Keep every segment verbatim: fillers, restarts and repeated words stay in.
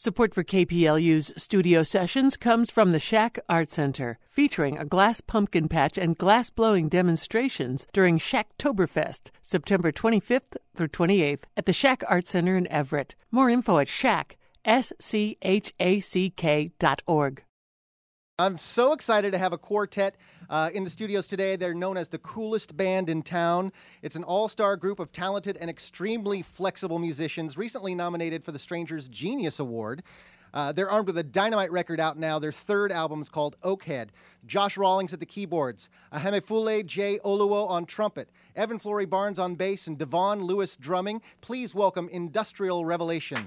Support for K P L U's studio sessions comes from the Shack Art Center, featuring a glass pumpkin patch and glass blowing demonstrations during Shacktoberfest, September twenty-fifth through twenty-eighth at the Shack Art Center in Everett. More info at shack, S C H A C K dot org. I'm so excited to have a quartet uh, in the studios today. They're known as the coolest band in town. It's an all-star group of talented and extremely flexible musicians, recently nominated for the Stranger's Genius Award. Uh, they're armed with a dynamite record out now. Their third album is called Oakhead. Josh Rawlings at the keyboards, Ahemefule J. Oluwo on trumpet, Evan Flory Barnes on bass, and Devon Lewis drumming. Please welcome Industrial Revelation.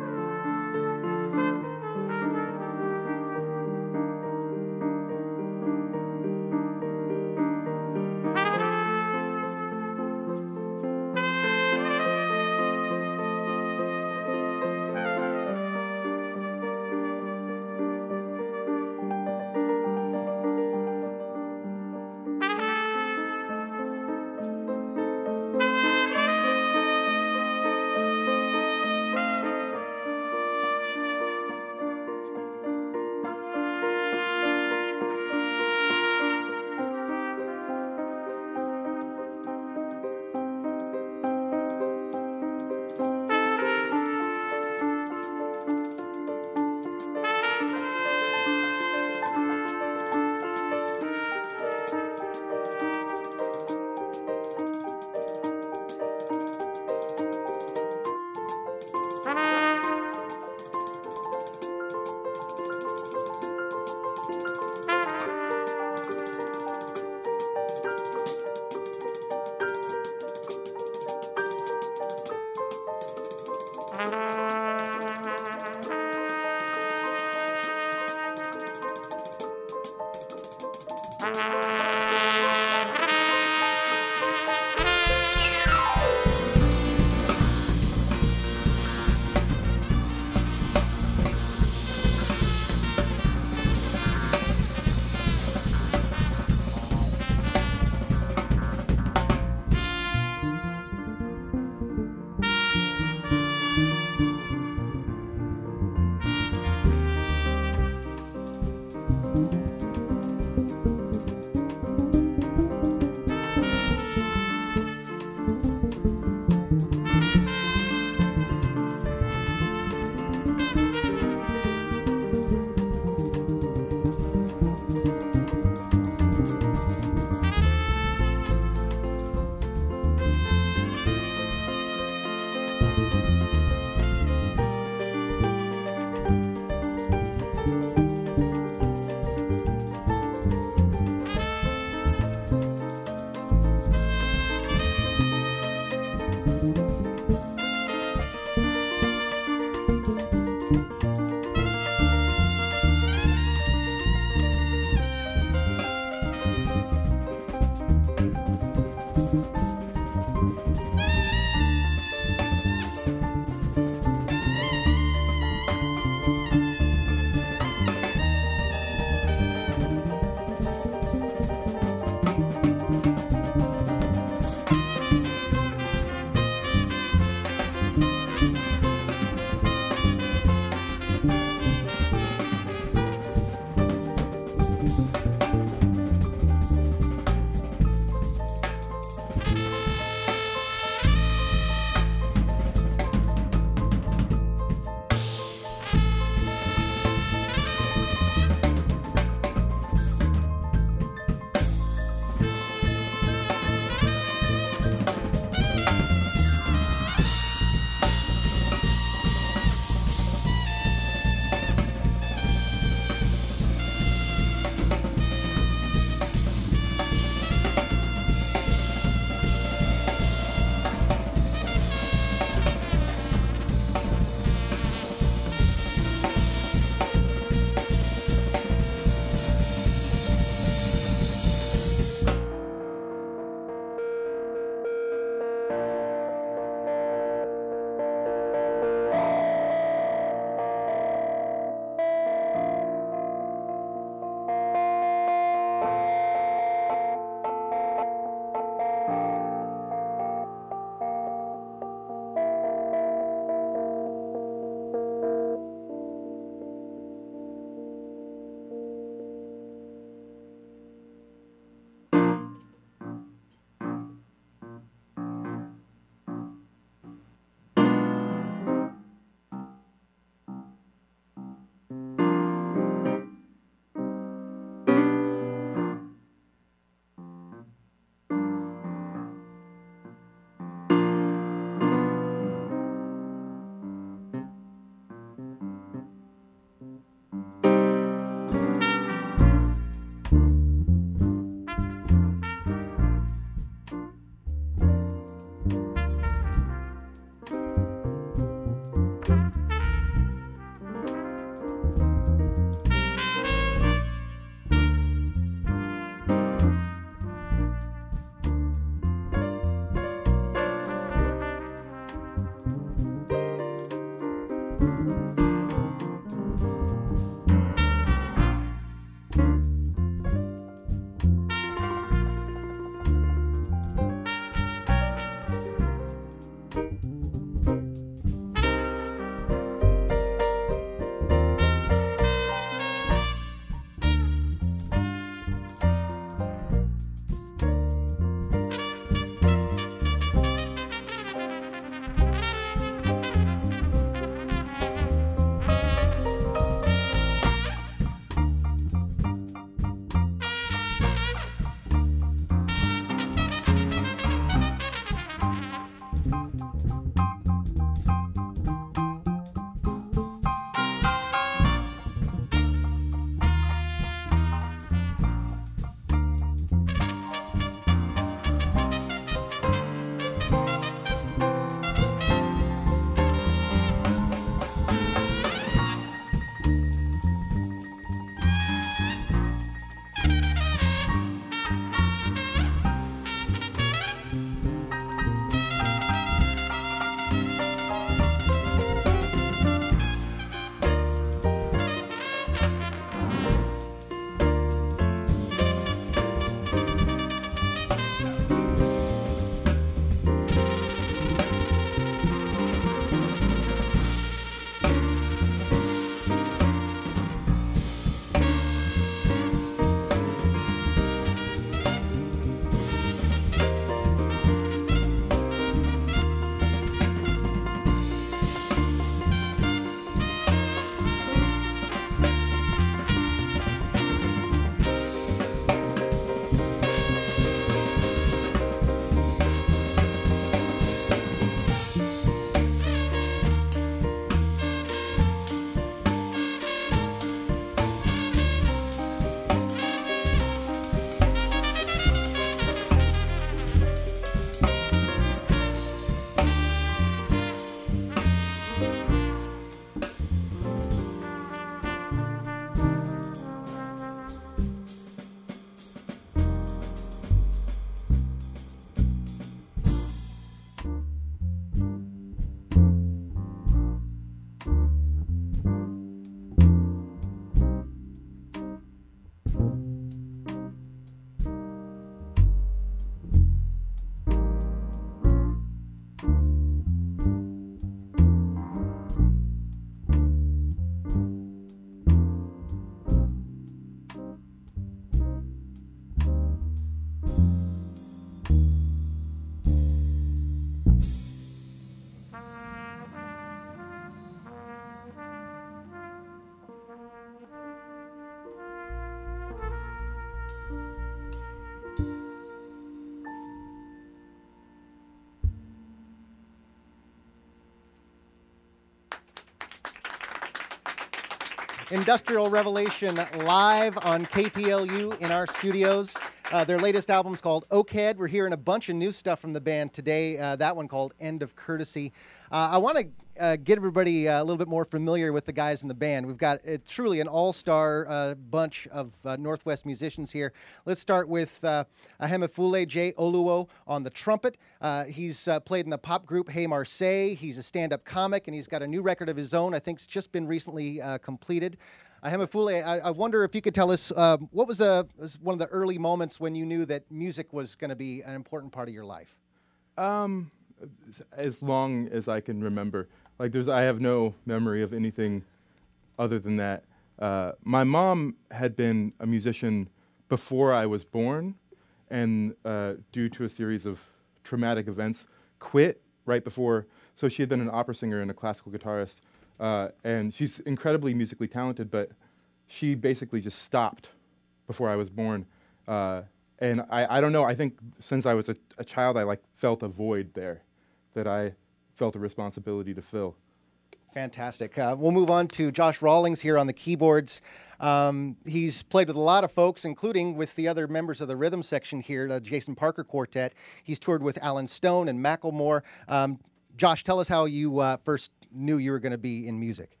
Industrial Revelation live on K P L U in our studios. Uh, their latest album's called Oakhead. We're hearing a bunch of new stuff from the band today. Uh, that one called End of Courtesy. Uh, I want to uh, get everybody uh, a little bit more familiar with the guys in the band. We've got uh, truly an all-star uh, bunch of uh, Northwest musicians here. Let's start with uh, Ahemefule J. Oluo on the trumpet. Uh, he's uh, played in the pop group Hey Marseille. He's a stand-up comic, and he's got a new record of his own. I think it's just been recently uh, completed. Ahemefule, I, I wonder if you could tell us uh, what was, a, was one of the early moments when you knew that music was going to be an important part of your life? Um, as long as I can remember. Like, there's, I have no memory of anything other than that. Uh, my mom had been a musician before I was born, and uh, due to a series of traumatic events, quit right before. So she had been an opera singer and a classical guitarist. Uh, and she's incredibly musically talented, but she basically just stopped before I was born. Uh, and I, I don't know, I think since I was a, a child, I like felt a void there that I felt a responsibility to fill. Fantastic. Uh, we'll move on to Josh Rawlings here on the keyboards. Um, he's played with a lot of folks, including with the other members of the rhythm section here, the Jason Parker Quartet. He's toured with Alan Stone and Macklemore. Um, Josh, tell us how you uh, first knew you were going to be in music.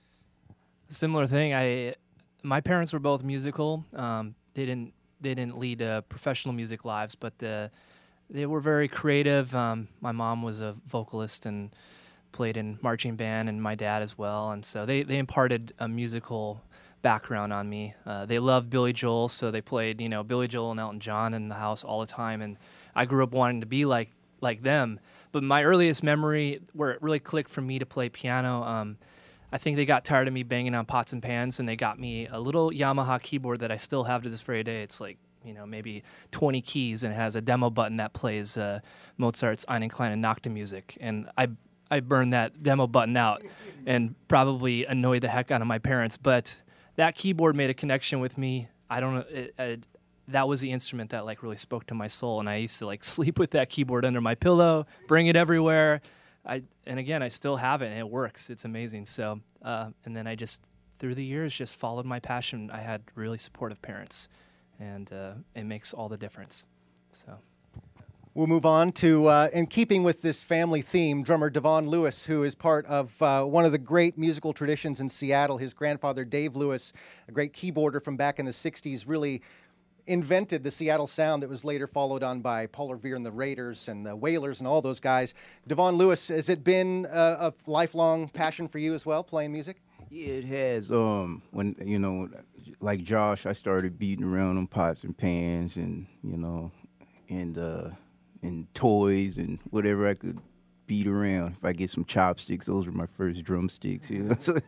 Similar thing. I, my parents were both musical. Um, they didn't they didn't lead uh, professional music lives, but the, they were very creative. Um, my mom was a vocalist and played in marching band, and my dad as well. And so they they imparted a musical background on me. Uh, they loved Billy Joel, so they played you know Billy Joel and Elton John in the house all the time, and I grew up wanting to be like like them. But my earliest memory where it really clicked for me to play piano, um, I think they got tired of me banging on pots and pans, and they got me a little Yamaha keyboard that I still have to this very day. It's like, you know, maybe twenty keys, and it has a demo button that plays uh, Mozart's Einen kleinen Nacht music. And I I burned that demo button out and probably annoyed the heck out of my parents. But that keyboard made a connection with me. I don't know. It, it, that was the instrument that like really spoke to my soul, and I used to like sleep with that keyboard under my pillow, bring it everywhere. I and again, I still have it, and it works. It's amazing. So, uh, and then I just through the years just followed my passion. I had really supportive parents, and uh, it makes all the difference. So. We'll move on to, uh, in keeping with this family theme, drummer Devon Lewis, who is part of uh, one of the great musical traditions in Seattle. His grandfather, Dave Lewis, a great keyboarder from back in the sixties, really invented the Seattle sound that was later followed on by Paul Revere and the Raiders and the Wailers and all those guys. Devon Lewis, has it been a, a lifelong passion for you as well, playing music? Yeah, it has. Um, when, you know, like Josh, I started beating around on pots and pans and, you know, and, uh, and toys and whatever I could beat around. If I get some chopsticks, those were my first drumsticks. You know? So,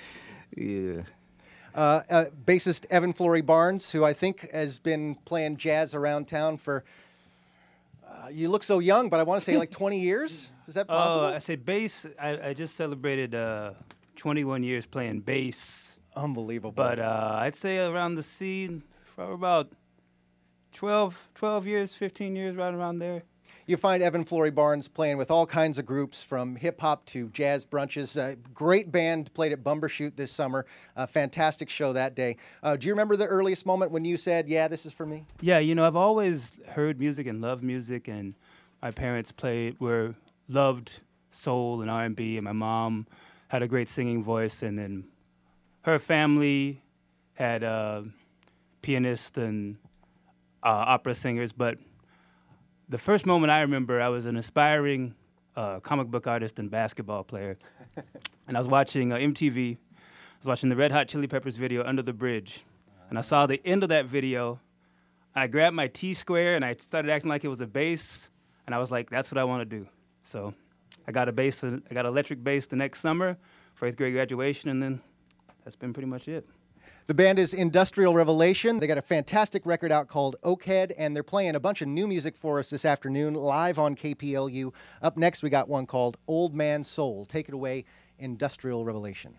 yeah. Uh, uh, bassist Evan Flory Barnes, who I think has been playing jazz around town for, uh, you look so young, but I want to say like twenty years? Is that possible? Oh, I say bass. I, I just celebrated uh, twenty-one years playing bass. Unbelievable. But uh, I'd say around the scene for about twelve, twelve years, fifteen years, right around there. You find Evan Flory Barnes playing with all kinds of groups, from hip-hop to jazz brunches. Uh, great band, played at Bumbershoot this summer. A fantastic show that day. Uh, do you remember the earliest moment when you said, yeah, this is for me? Yeah, you know, I've always heard music and loved music, and my parents played, were loved soul and R and B, and my mom had a great singing voice, and then her family had uh, pianists and uh, opera singers, but the first moment I remember, I was an aspiring uh, comic book artist and basketball player, and I was watching uh, M T V. I was watching the Red Hot Chili Peppers video, Under the Bridge, and I saw the end of that video. I grabbed my T-square, and I started acting like it was a bass, and I was like, that's what I want to do. So I got a bass, I got an electric bass the next summer for eighth grade graduation, and then that's been pretty much it. The band is Industrial Revelation. They got a fantastic record out called Oakhead, and they're playing a bunch of new music for us this afternoon live on K P L U. Up next, we got one called Old Man Soul. Take it away, Industrial Revelation.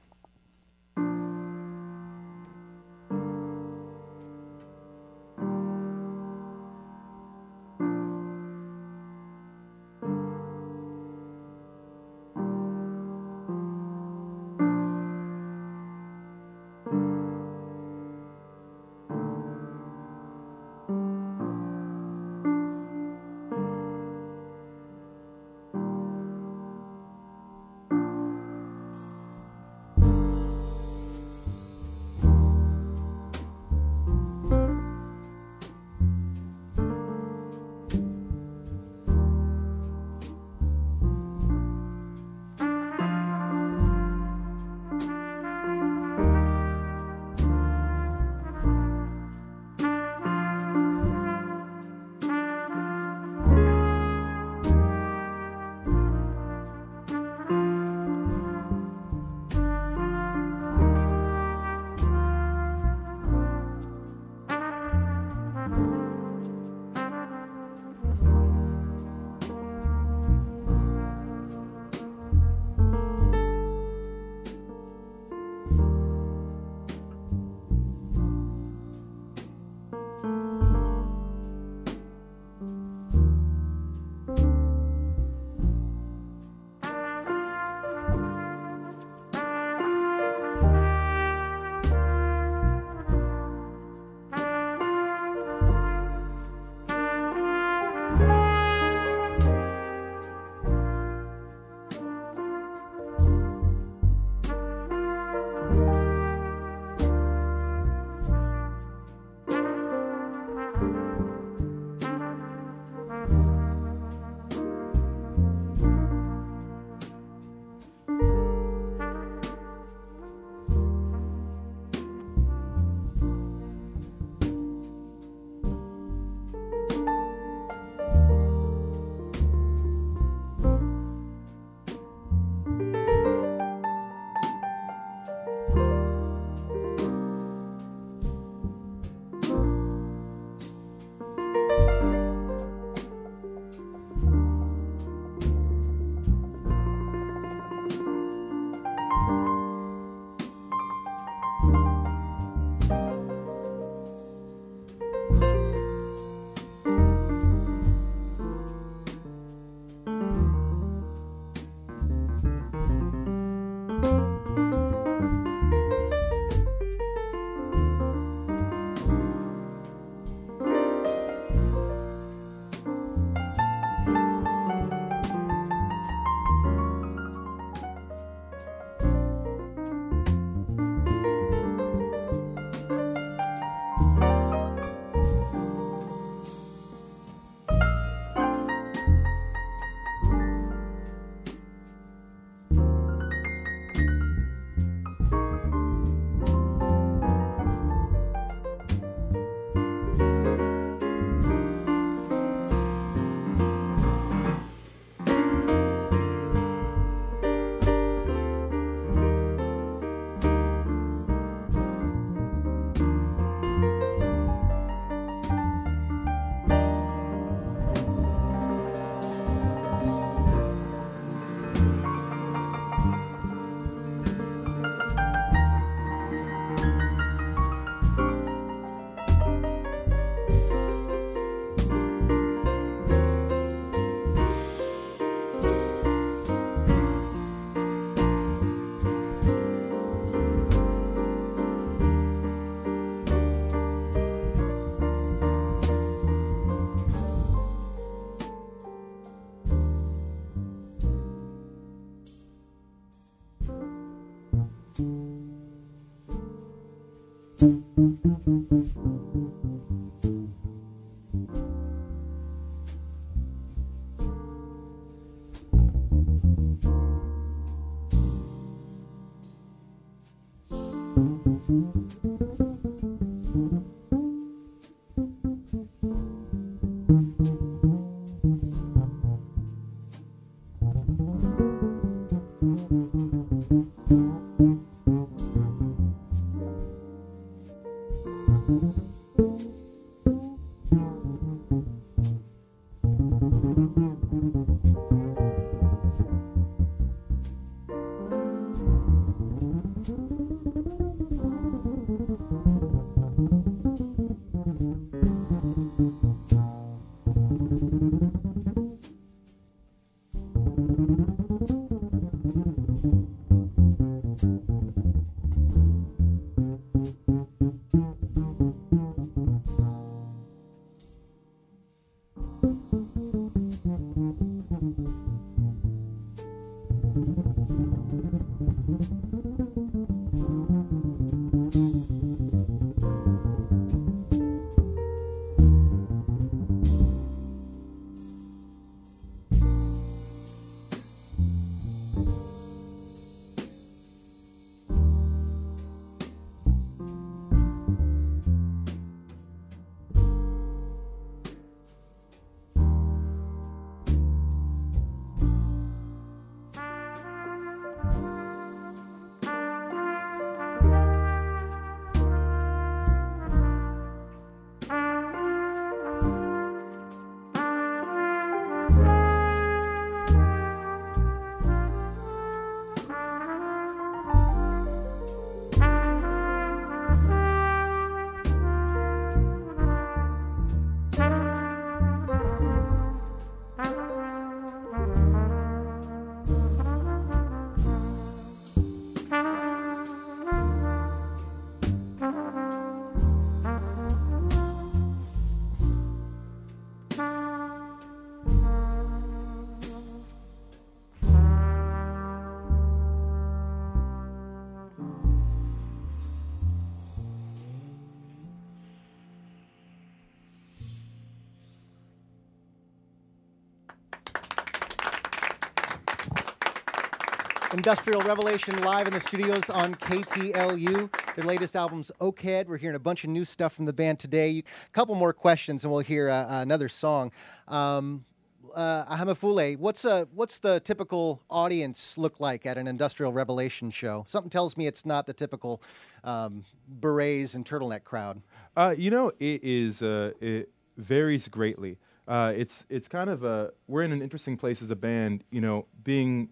Industrial Revelation live in the studios on K P L U. Their latest album's Oakhead. We're hearing a bunch of new stuff from the band today. A couple more questions and we'll hear uh, another song. Um, uh, Ahamefule, what's, uh, what's the typical audience look like at an Industrial Revelation show? Something tells me it's not the typical um, berets and turtleneck crowd. Uh, you know, it is. Uh, it varies greatly. Uh, it's it's kind of a. We're in an interesting place as a band. You know, being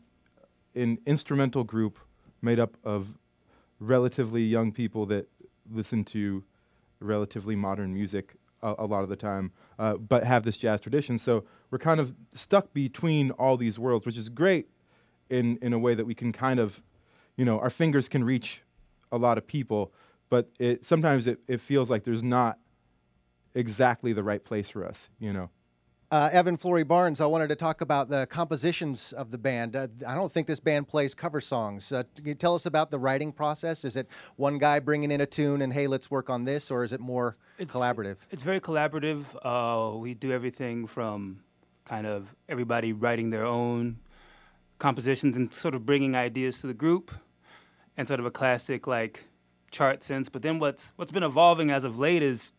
an instrumental group made up of relatively young people that listen to relatively modern music a, a lot of the time, uh, but have this jazz tradition. So we're kind of stuck between all these worlds, which is great in in a way that we can kind of, you know, our fingers can reach a lot of people, but it sometimes it, it feels like there's not exactly the right place for us, you know. Uh, Evan Flory Barnes, I wanted to talk about the compositions of the band. Uh, I don't think this band plays cover songs. Uh, can you tell us about the writing process? Is it one guy bringing in a tune and, hey, let's work on this, or is it more it's, collaborative? It's very collaborative. Uh, we do everything from kind of everybody writing their own compositions and sort of bringing ideas to the group and sort of a classic, like, chart sense. But then what's what's been evolving as of late is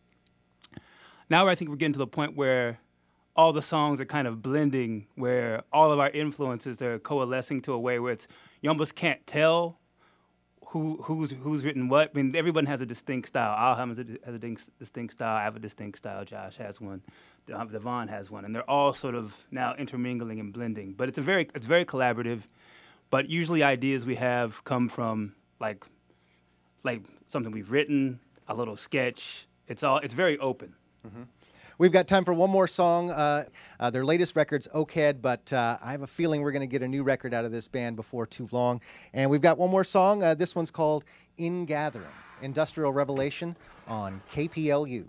now I think we're getting to the point where all the songs are kind of blending, where all of our influences are coalescing to a way where it's you almost can't tell who who's who's written what. I mean, everyone has a distinct style. Alham has a, has a distinct style. I have a distinct style. Josh has one. Devon has one, and they're all sort of now intermingling and blending. But it's a very it's very collaborative. But usually ideas we have come from like like something we've written, a little sketch. It's all it's very open. Mm-hmm. We've got time for one more song. Uh, uh, their latest record's Oakhead, but uh, I have a feeling we're going to get a new record out of this band before too long. And we've got one more song. Uh, this one's called In Gathering, Industrial Revelation on K P L U.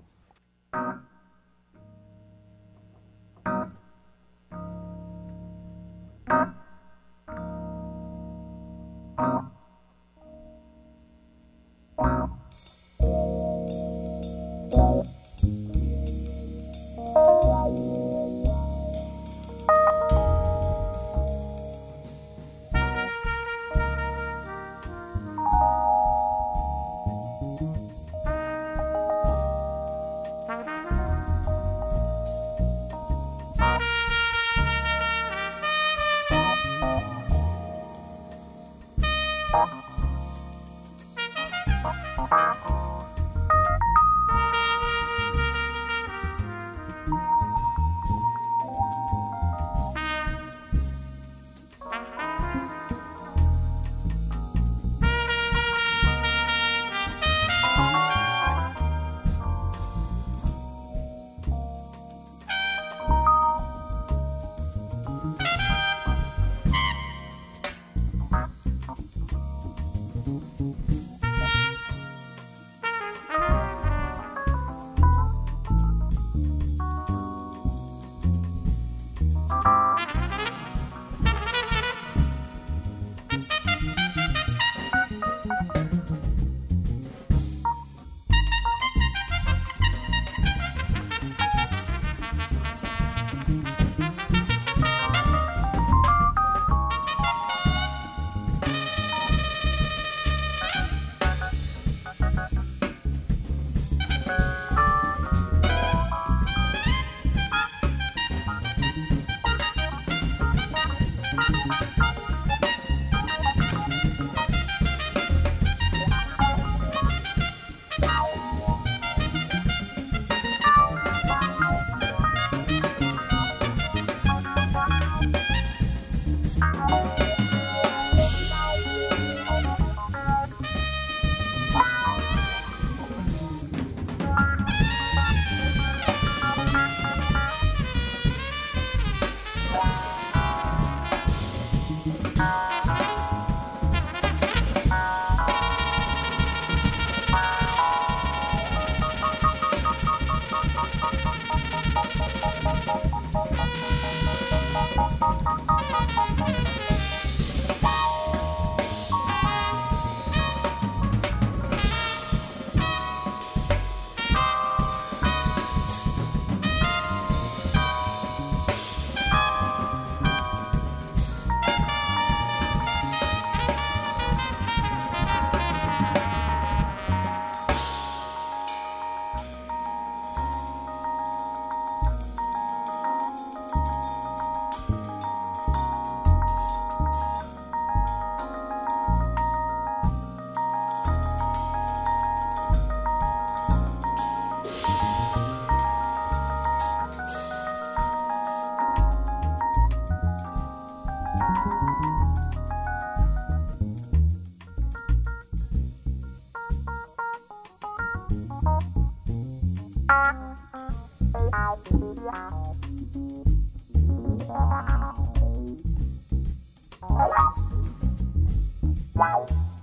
Wow.